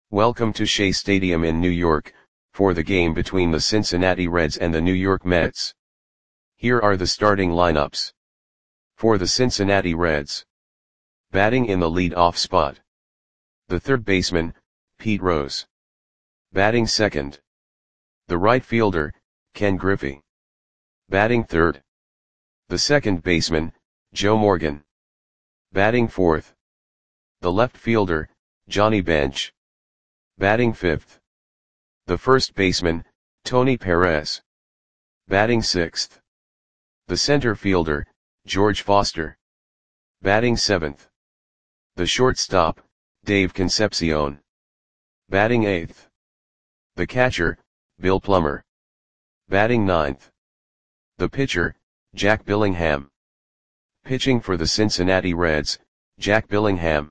Welcome to Shea Stadium in New York, for the game between the Cincinnati Reds and the New York Mets. Here are the starting lineups. For the Cincinnati Reds. Batting in the lead-off spot. The third baseman, Pete Rose. Batting second. The right fielder, Ken Griffey. Batting third. The second baseman, Joe Morgan. Batting fourth. The left fielder, Johnny Bench. Batting fifth. The first baseman, Tony Perez. Batting sixth. The center fielder, George Foster. Batting seventh. The shortstop, Dave Concepcion. Batting eighth. The catcher, Bill Plummer. Batting ninth. The pitcher, Jack Billingham. Pitching for the Cincinnati Reds, Jack Billingham.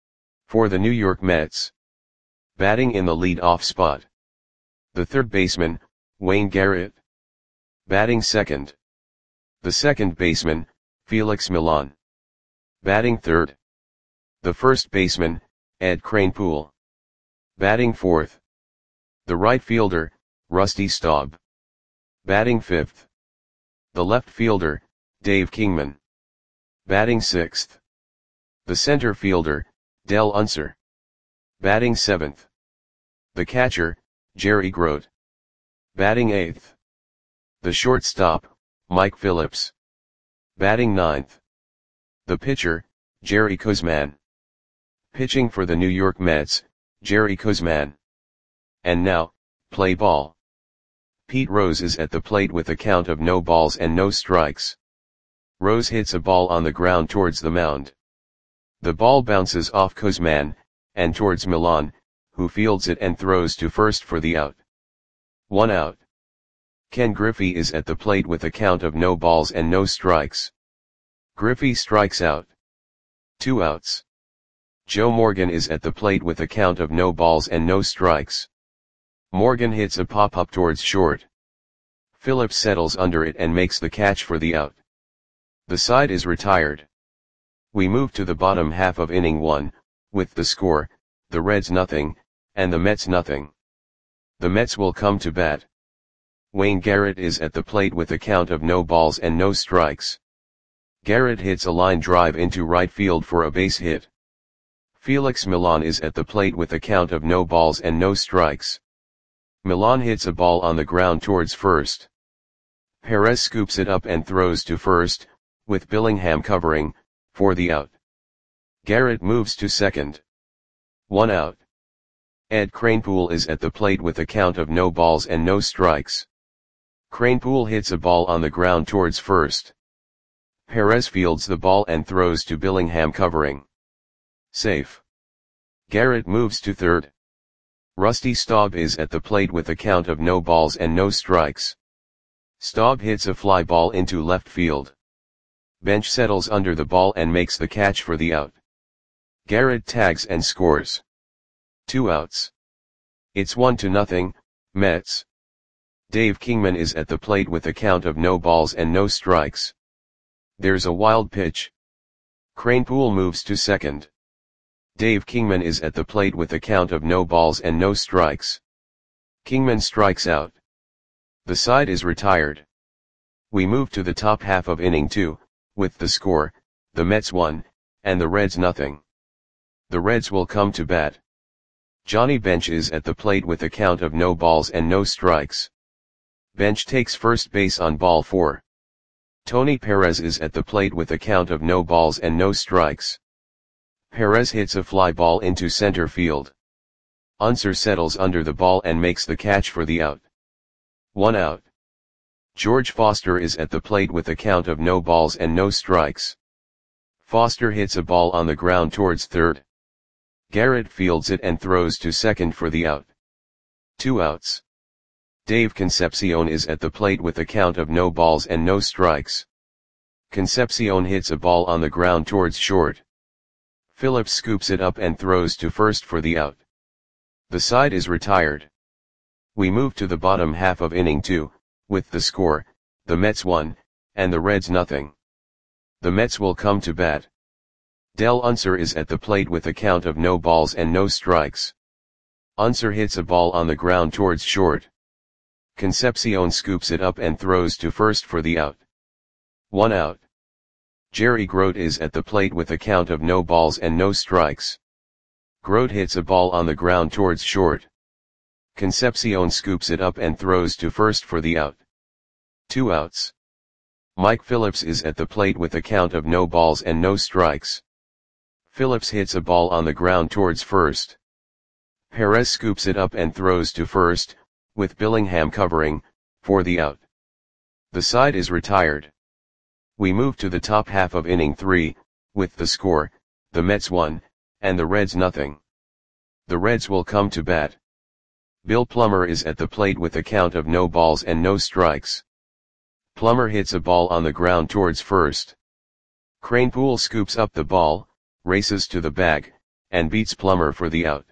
For the New York Mets. Batting in the lead-off spot. The third baseman, Wayne Garrett. Batting second. The second baseman, Felix Millan. Batting third. The first baseman, Ed Kranepool. Batting fourth. The right fielder, Rusty Staub. Batting fifth. The left fielder, Dave Kingman. Batting sixth. The center fielder, Del Unser. Batting seventh. The catcher, Jerry Grote. Batting eighth. The shortstop, Mike Phillips. Batting ninth. The pitcher, Jerry Koosman. Pitching for the New York Mets, Jerry Koosman. And now, play ball. Pete Rose is at the plate with a count of no balls and no strikes. Rose hits a ball on the ground towards the mound. The ball bounces off Koosman, and towards Millan, who fields it and throws to first for the out. 1 out. Ken Griffey is at the plate with a count of no balls and no strikes. Griffey strikes out. 2 outs. Joe Morgan is at the plate with a count of no balls and no strikes. Morgan hits a pop-up towards short. Phillips settles under it and makes the catch for the out. The side is retired. We move to the bottom half of inning 1, with the score, the Reds nothing, and the Mets nothing. The Mets will come to bat. Wayne Garrett is at the plate with a count of no balls and no strikes. Garrett hits a line drive into right field for a base hit. Felix Millan is at the plate with a count of no balls and no strikes. Millan hits a ball on the ground towards first. Perez scoops it up and throws to first, with Billingham covering, for the out. Garrett moves to second. 1 out. Ed Kranepool is at the plate with a count of no balls and no strikes. Kranepool hits a ball on the ground towards first. Perez fields the ball and throws to Billingham covering. Safe. Garrett moves to third. Rusty Staub is at the plate with a count of no balls and no strikes. Staub hits a fly ball into left field. Bench settles under the ball and makes the catch for the out. Garrett tags and scores. 2 outs. It's 1-0, Mets. Dave Kingman is at the plate with a count of no balls and no strikes. There's a wild pitch. Kranepool moves to second. Dave Kingman is at the plate with a count of no balls and no strikes. Kingman strikes out. The side is retired. We move to the top half of inning 2, with the score, the Mets 1, and the Reds nothing. The Reds will come to bat. Johnny Bench is at the plate with a count of no balls and no strikes. Bench takes first base on ball 4. Tony Perez is at the plate with a count of no balls and no strikes. Perez hits a fly ball into center field. Unser settles under the ball and makes the catch for the out. 1 out. George Foster is at the plate with a count of no balls and no strikes. Foster hits a ball on the ground towards third. Garrett fields it and throws to second for the out. 2 outs. Dave Concepcion is at the plate with a count of no balls and no strikes. Concepcion hits a ball on the ground towards short. Phillips scoops it up and throws to first for the out. The side is retired. We move to the bottom half of inning 2, with the score, the Mets 1, and the Reds nothing. The Mets will come to bat. Del Unser is at the plate with a count of no balls and no strikes. Unser hits a ball on the ground towards short. Concepcion scoops it up and throws to first for the out. 1 out. Jerry Grote is at the plate with a count of no balls and no strikes. Grote hits a ball on the ground towards short. Concepcion scoops it up and throws to first for the out. 2 outs. Mike Phillips is at the plate with a count of no balls and no strikes. Phillips hits a ball on the ground towards first. Perez scoops it up and throws to first, with Billingham covering, for the out. The side is retired. We move to the top half of inning 3, with the score, the Mets 1, and the Reds nothing. The Reds will come to bat. Bill Plummer is at the plate with a count of no balls and no strikes. Plummer hits a ball on the ground towards first. Kranepool scoops up the ball, races to the bag, and beats Plummer for the out.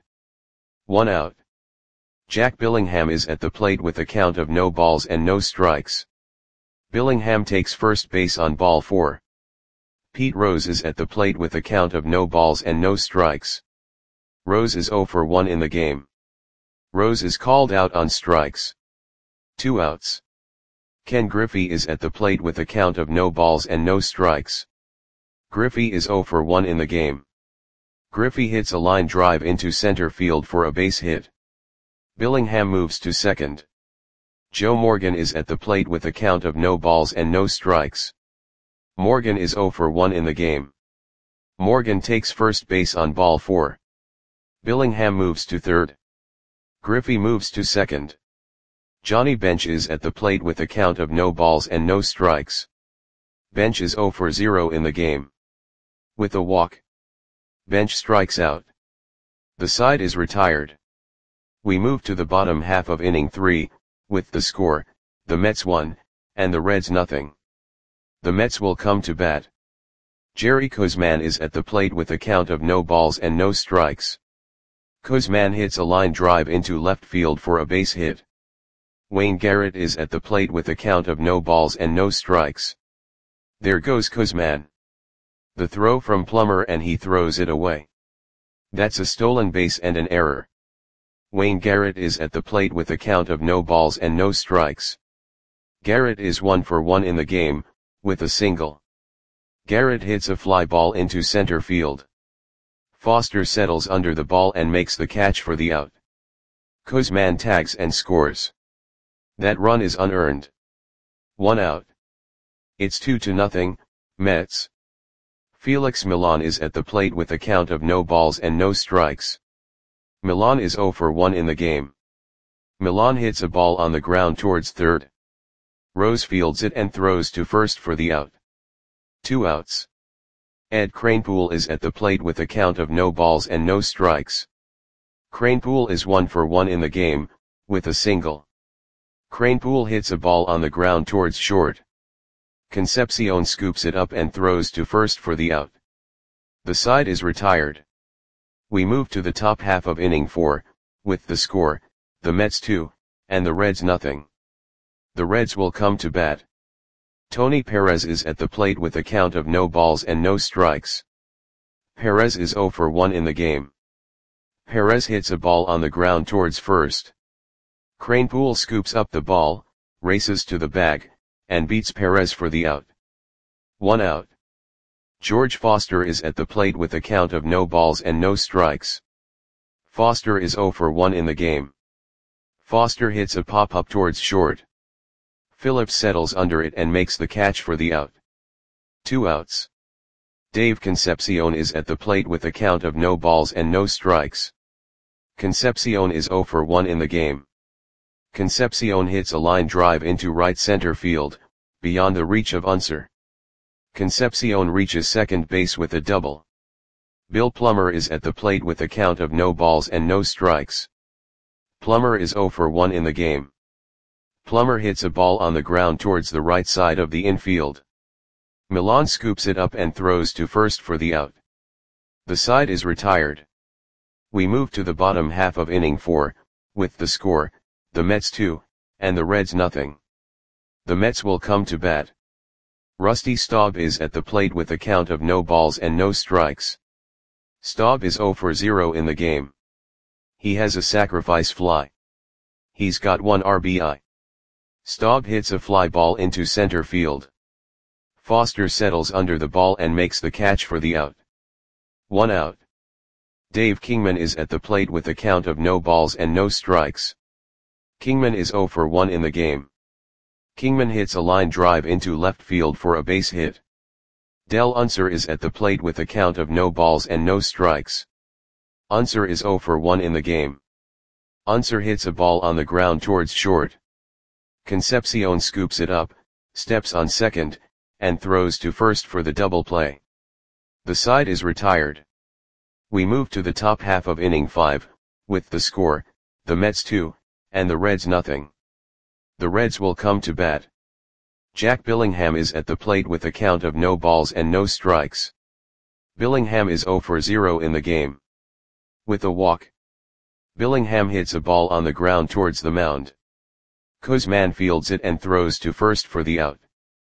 1 out. Jack Billingham is at the plate with a count of no balls and no strikes. Billingham takes first base on ball 4. Pete Rose is at the plate with a count of no balls and no strikes. Rose is 0 for 1 in the game. Rose is called out on strikes. 2 outs. Ken Griffey is at the plate with a count of no balls and no strikes. Griffey is 0 for 1 in the game. Griffey hits a line drive into center field for a base hit. Billingham moves to second. Joe Morgan is at the plate with a count of no balls and no strikes. Morgan is 0 for 1 in the game. Morgan takes first base on ball 4. Billingham moves to third. Griffey moves to second. Johnny Bench is at the plate with a count of no balls and no strikes. Bench is 0 for 0 in the game. With a walk, Bench strikes out. The side is retired. We move to the bottom half of inning 3, with the score, the Mets 1, and the Reds nothing. The Mets will come to bat. Jerry Koosman is at the plate with a count of no balls and no strikes. Koosman hits a line drive into left field for a base hit. Wayne Garrett is at the plate with a count of no balls and no strikes. There goes Koosman. The throw from Plummer and he throws it away. That's a stolen base and an error. Wayne Garrett is at the plate with a count of no balls and no strikes. Garrett is 1 for 1 in the game, with a single. Garrett hits a fly ball into center field. Foster settles under the ball and makes the catch for the out. Koosman tags and scores. That run is unearned. 1 out. It's 2-0, Mets. Felix Millan is at the plate with a count of no balls and no strikes. Millan is 0 for 1 in the game. Millan hits a ball on the ground towards third. Rose fields it and throws to first for the out. 2 outs. Ed Kranepool is at the plate with a count of no balls and no strikes. Kranepool is 1 for 1 in the game, with a single. Kranepool hits a ball on the ground towards short. Concepcion scoops it up and throws to first for the out. The side is retired. We move to the top half of inning 4, with the score, the Mets 2, and the Reds nothing. The Reds will come to bat. Tony Perez is at the plate with a count of no balls and no strikes. Perez is 0 for 1 in the game. Perez hits a ball on the ground towards first. Kranepool scoops up the ball, races to the bag, and beats Perez for the out. 1 out. George Foster is at the plate with a count of no balls and no strikes. Foster is 0 for 1 in the game. Foster hits a pop-up towards short. Phillips settles under it and makes the catch for the out. 2 outs. Dave Concepcion is at the plate with a count of no balls and no strikes. Concepcion is 0 for 1 in the game. Concepcion hits a line drive into right center field, beyond the reach of Unser. Concepcion reaches second base with a double. Bill Plummer is at the plate with a count of no balls and no strikes. Plummer is 0 for 1 in the game. Plummer hits a ball on the ground towards the right side of the infield. Millan scoops it up and throws to first for the out. The side is retired. We move to the bottom half of inning 4, with the score, the Mets 2, and the Reds nothing. The Mets will come to bat. Rusty Staub is at the plate with a count of no balls and no strikes. Staub is 0 for 0 in the game. He has a sacrifice fly. He's got 1 RBI. Staub hits a fly ball into center field. Foster settles under the ball and makes the catch for the out. 1 out. Dave Kingman is at the plate with a count of no balls and no strikes. Kingman is 0 for 1 in the game. Kingman hits a line drive into left field for a base hit. Del Unser is at the plate with a count of no balls and no strikes. Unser is 0 for 1 in the game. Unser hits a ball on the ground towards short. Concepcion scoops it up, steps on second, and throws to first for the double play. The side is retired. We move to the top half of inning 5, with the score, the Mets 2, and the Reds nothing. The Reds will come to bat. Jack Billingham is at the plate with a count of no balls and no strikes. Billingham is 0 for 0 in the game. With a walk, Billingham hits a ball on the ground towards the mound. Kuzman fields it and throws to first for the out.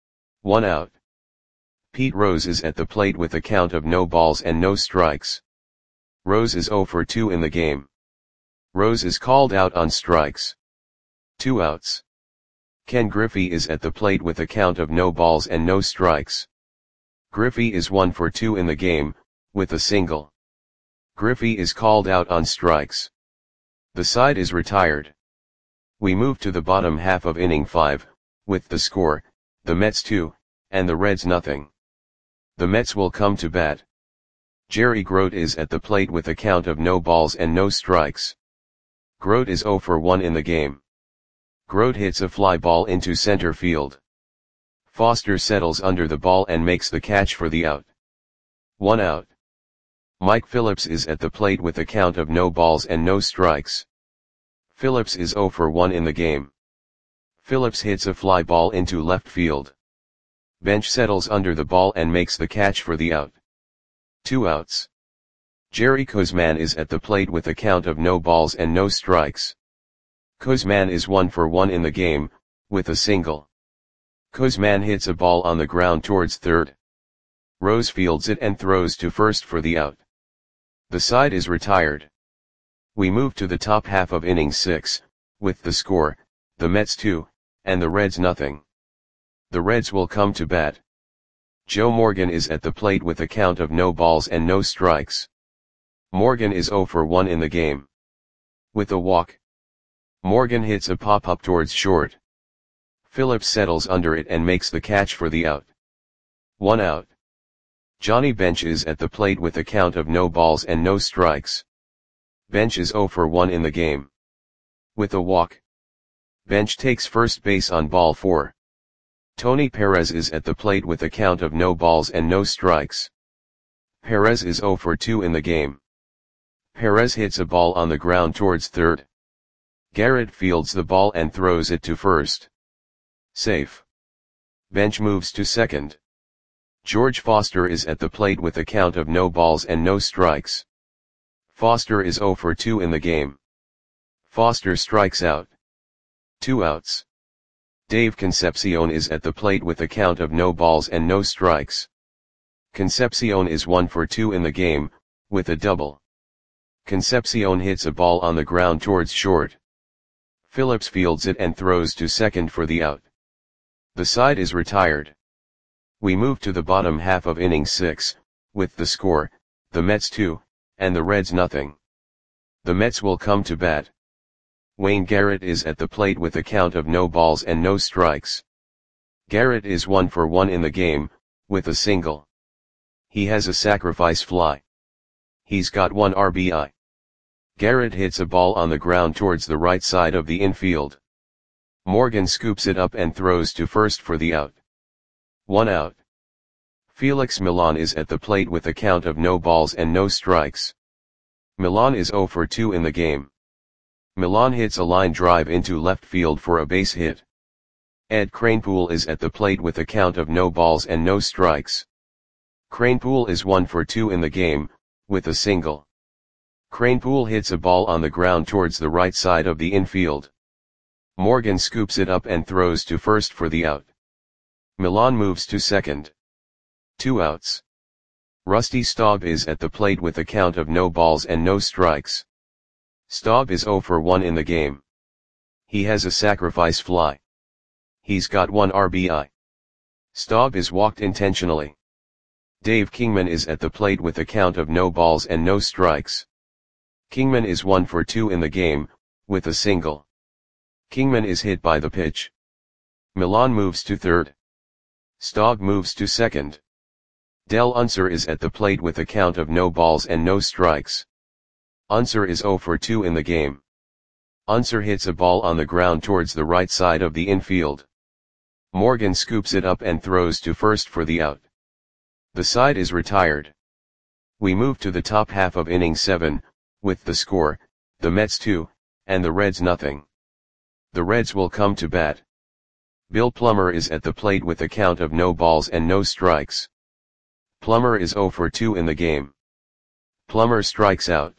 1 out. Pete Rose is at the plate with a count of no balls and no strikes. Rose is 0 for 2 in the game. Rose is called out on strikes. 2 outs. Ken Griffey is at the plate with a count of no balls and no strikes. Griffey is 1 for 2 in the game, with a single. Griffey is called out on strikes. The side is retired. We move to the bottom half of inning 5, with the score, the Mets 2, and the Reds nothing. The Mets will come to bat. Jerry Grote is at the plate with a count of no balls and no strikes. Grote is 0 for 1 in the game. Grote hits a fly ball into center field. Foster settles under the ball and makes the catch for the out. 1 out. Mike Phillips is at the plate with a count of no balls and no strikes. Phillips is 0 for 1 in the game. Phillips hits a fly ball into left field. Bench settles under the ball and makes the catch for the out. 2 outs. Jerry Kuzman is at the plate with a count of no balls and no strikes. Kuzman is 1 for 1 in the game, with a single. Kuzman hits a ball on the ground towards third. Rose fields it and throws to first for the out. The side is retired. We move to the top half of inning 6, with the score, the Mets 2, and the Reds nothing. The Reds will come to bat. Joe Morgan is at the plate with a count of no balls and no strikes. Morgan is 0 for 1 in the game. With a walk, Morgan hits a pop-up towards short. Phillips settles under it and makes the catch for the out. 1 out. Johnny Bench is at the plate with a count of no balls and no strikes. Bench is 0 for 1 in the game. With a walk, Bench takes first base on ball 4. Tony Perez is at the plate with a count of no balls and no strikes. Perez is 0 for 2 in the game. Perez hits a ball on the ground towards third. Garrett fields the ball and throws it to first. Safe. Bench moves to second. George Foster is at the plate with a count of no balls and no strikes. Foster is 0 for 2 in the game. Foster strikes out. 2 outs. Dave Concepcion is at the plate with a count of no balls and no strikes. Concepcion is 1 for 2 in the game, with a double. Concepcion hits a ball on the ground towards short. Phillips fields it and throws to second for the out. The side is retired. We move to the bottom half of inning 6, with the score, the Mets 2, and the Reds nothing. The Mets will come to bat. Wayne Garrett is at the plate with a count of no balls and no strikes. Garrett is 1 for 1 in the game, with a single. He has a sacrifice fly. He's got 1 RBI. Garrett hits a ball on the ground towards the right side of the infield. Morgan scoops it up and throws to first for the out. 1 out. Felix Millan is at the plate with a count of no balls and no strikes. Millan is 0 for 2 in the game. Millan hits a line drive into left field for a base hit. Ed Kranepool is at the plate with a count of no balls and no strikes. Kranepool is 1 for 2 in the game, with a single. Kranepool hits a ball on the ground towards the right side of the infield. Morgan scoops it up and throws to first for the out. Millan moves to second. 2 outs. Rusty Staub is at the plate with a count of no balls and no strikes. Staub is 0 for 1 in the game. He has a sacrifice fly. He's got 1 RBI. Staub is walked intentionally. Dave Kingman is at the plate with a count of no balls and no strikes. Kingman is 1 for 2 in the game, with a single. Kingman is hit by the pitch. Milan moves to third. Staub moves to second. Del Unser is at the plate with a count of no balls and no strikes. Unser is 0 for 2 in the game. Unser hits a ball on the ground towards the right side of the infield. Morgan scoops it up and throws to first for the out. The side is retired. We move to the top half of inning 7, with the score, the Mets 2, and the Reds nothing. The Reds will come to bat. Bill Plummer is at the plate with a count of no balls and no strikes. Plummer is 0 for 2 in the game. Plummer strikes out.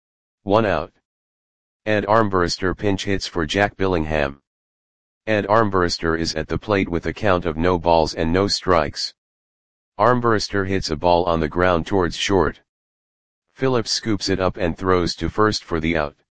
1 out. Ed Armbruster pinch hits for Jack Billingham. Ed Armbruster is at the plate with a count of no balls and no strikes. Armbruster hits a ball on the ground towards short. Phillips scoops it up and throws to first for the out.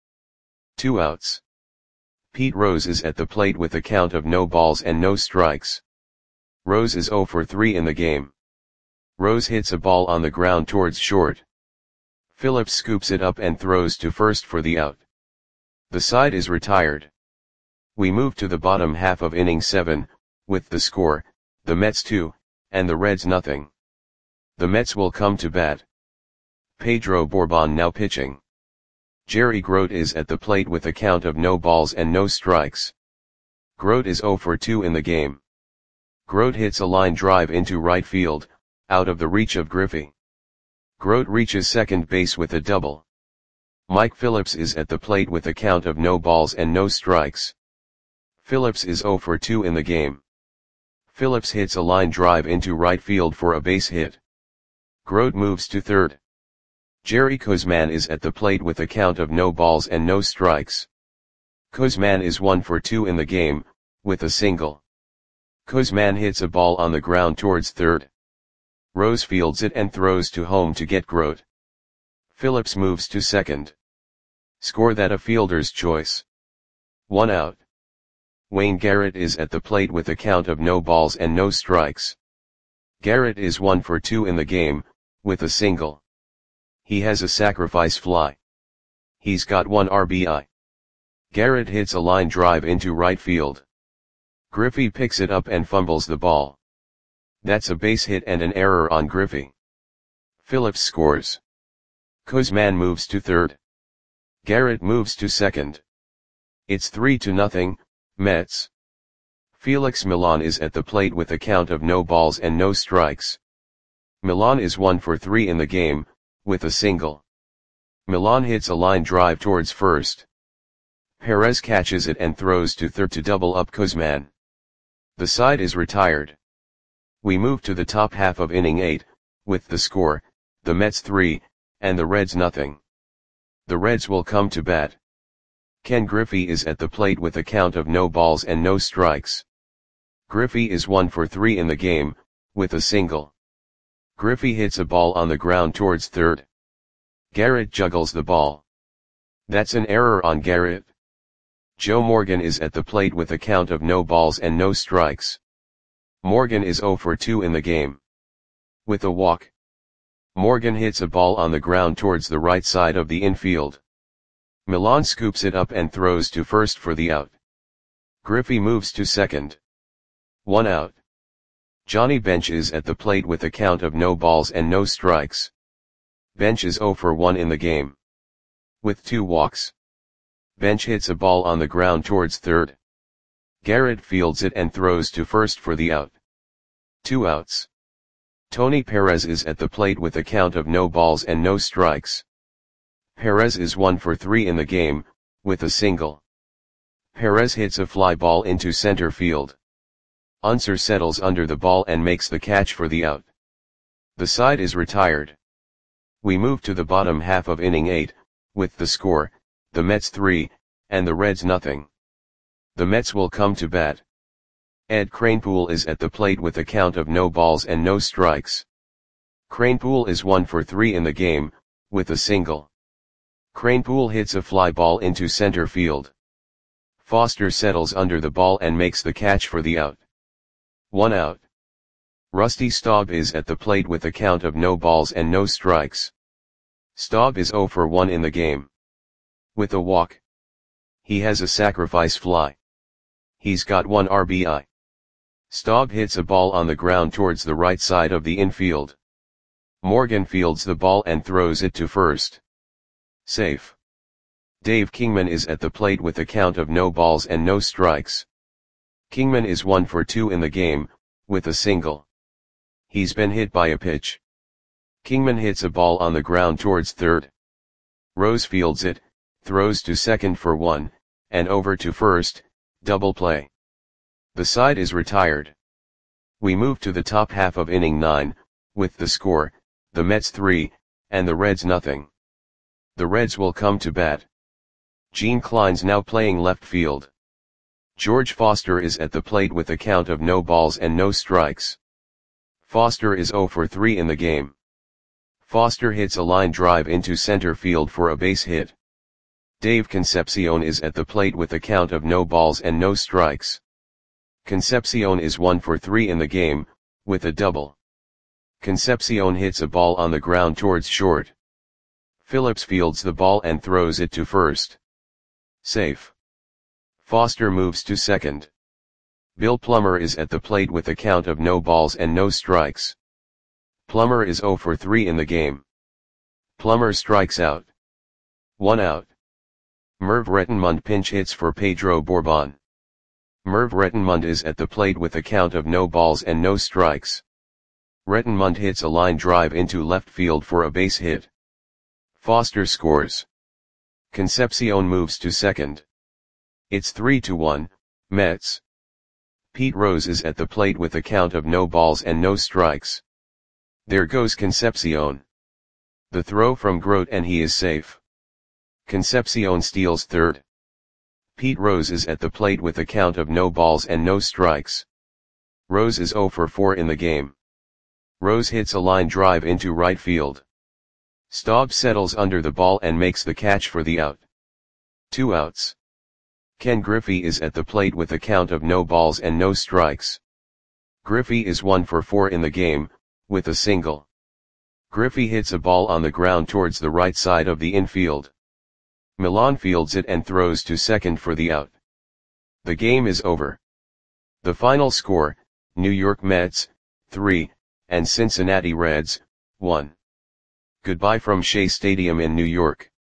2 outs. Pete Rose is at the plate with a count of no balls and no strikes. Rose is 0 for 3 in the game. Rose hits a ball on the ground towards short. Phillips scoops it up and throws to first for the out. The side is retired. We move to the bottom half of inning 7, with the score, the Mets 2, and the Reds nothing. The Mets will come to bat. Pedro Borbon now pitching. Jerry Grote is at the plate with a count of no balls and no strikes. Grote is 0 for 2 in the game. Grote hits a line drive into right field, out of the reach of Griffey. Grote reaches second base with a double. Mike Phillips is at the plate with a count of no balls and no strikes. Phillips is 0 for 2 in the game. Phillips hits a line drive into right field for a base hit. Grote moves to third. Jerry Koosman is at the plate with a count of no balls and no strikes. Koosman is 1 for 2 in the game, with a single. Koosman hits a ball on the ground towards third. Rose fields it and throws to home to get Grote. Phillips moves to second. Score that a fielder's choice. 1 out. Wayne Garrett is at the plate with a count of no balls and no strikes. Garrett is 1 for 2 in the game, with a single. He has a sacrifice fly. He's got 1 RBI. Garrett hits a line drive into right field. Griffey picks it up and fumbles the ball. That's a base hit and an error on Griffey. Phillips scores. Koosman moves to third. Garrett moves to second. It's 3-0, Mets. Felix Milan is at the plate with a count of no balls and no strikes. Milan is 1 for 3 in the game, with a single. Milan hits a line drive towards first. Perez catches it and throws to third to double up Koosman. The side is retired. We move to the top half of inning 8, with the score, the Mets 3, and the Reds nothing. The Reds will come to bat. Ken Griffey is at the plate with a count of no balls and no strikes. Griffey is 1 for 3 in the game, with a single. Griffey hits a ball on the ground towards third. Garrett juggles the ball. That's an error on Garrett. Joe Morgan is at the plate with a count of no balls and no strikes. Morgan is 0 for 2 in the game. With a walk. Morgan hits a ball on the ground towards the right side of the infield. Milan scoops it up and throws to first for the out. Griffey moves to second. 1 out. Johnny Bench is at the plate with a count of no balls and no strikes. Bench is 0 for 1 in the game. With 2 walks. Bench hits a ball on the ground towards third. Garrett fields it and throws to first for the out. 2 outs. Tony Perez is at the plate with a count of no balls and no strikes. Perez is 1 for 3 in the game, with a single. Perez hits a fly ball into center field. Unser settles under the ball and makes the catch for the out. The side is retired. We move to the bottom half of inning 8, with the score, the Mets 3, and the Reds nothing. The Mets will come to bat. Ed Kranepool is at the plate with a count of no balls and no strikes. Kranepool is 1 for 3 in the game, with a single. Kranepool hits a fly ball into center field. Foster settles under the ball and makes the catch for the out. 1 out. Rusty Staub is at the plate with a count of no balls and no strikes. Staub is 0 for 1 in the game. With a walk. He has a sacrifice fly. He's got 1 RBI. Staub hits a ball on the ground towards the right side of the infield. Morgan fields the ball and throws it to first. Safe. Dave Kingman is at the plate with a count of no balls and no strikes. Kingman is 1 for 2 in the game, with a single. He's been hit by a pitch. Kingman hits a ball on the ground towards third. Rose fields it, throws to second for 1, and over to first, double play. The side is retired. We move to the top half of inning 9, with the score, the Mets 3, and the Reds nothing. The Reds will come to bat. Gene Klein's now playing left field. George Foster is at the plate with a count of no balls and no strikes. Foster is 0 for 3 in the game. Foster hits a line drive into center field for a base hit. Dave Concepcion is at the plate with a count of no balls and no strikes. Concepcion is 1 for 3 in the game, with a double. Concepcion hits a ball on the ground towards short. Phillips fields the ball and throws it to first. Safe. Foster moves to second. Bill Plummer is at the plate with a count of no balls and no strikes. Plummer is 0 for 3 in the game. Plummer strikes out. 1 out. Merv Rettenmund pinch hits for Pedro Bourbon. Merv Rettenmund is at the plate with a count of no balls and no strikes. Rettenmund hits a line drive into left field for a base hit. Foster scores. Concepcion moves to second. It's 3-1, Mets. Pete Rose is at the plate with a count of no balls and no strikes. There goes Concepcion. The throw from Grote and he is safe. Concepcion steals third. Pete Rose is at the plate with a count of no balls and no strikes. Rose is 0 for 4 in the game. Rose hits a line drive into right field. Staub settles under the ball and makes the catch for the out. 2 outs. Ken Griffey is at the plate with a count of no balls and no strikes. Griffey is 1 for 4 in the game, with a single. Griffey hits a ball on the ground towards the right side of the infield. Milan fields it and throws to second for the out. The game is over. The final score, New York Mets, 3, and Cincinnati Reds, 1. Goodbye from Shea Stadium in New York.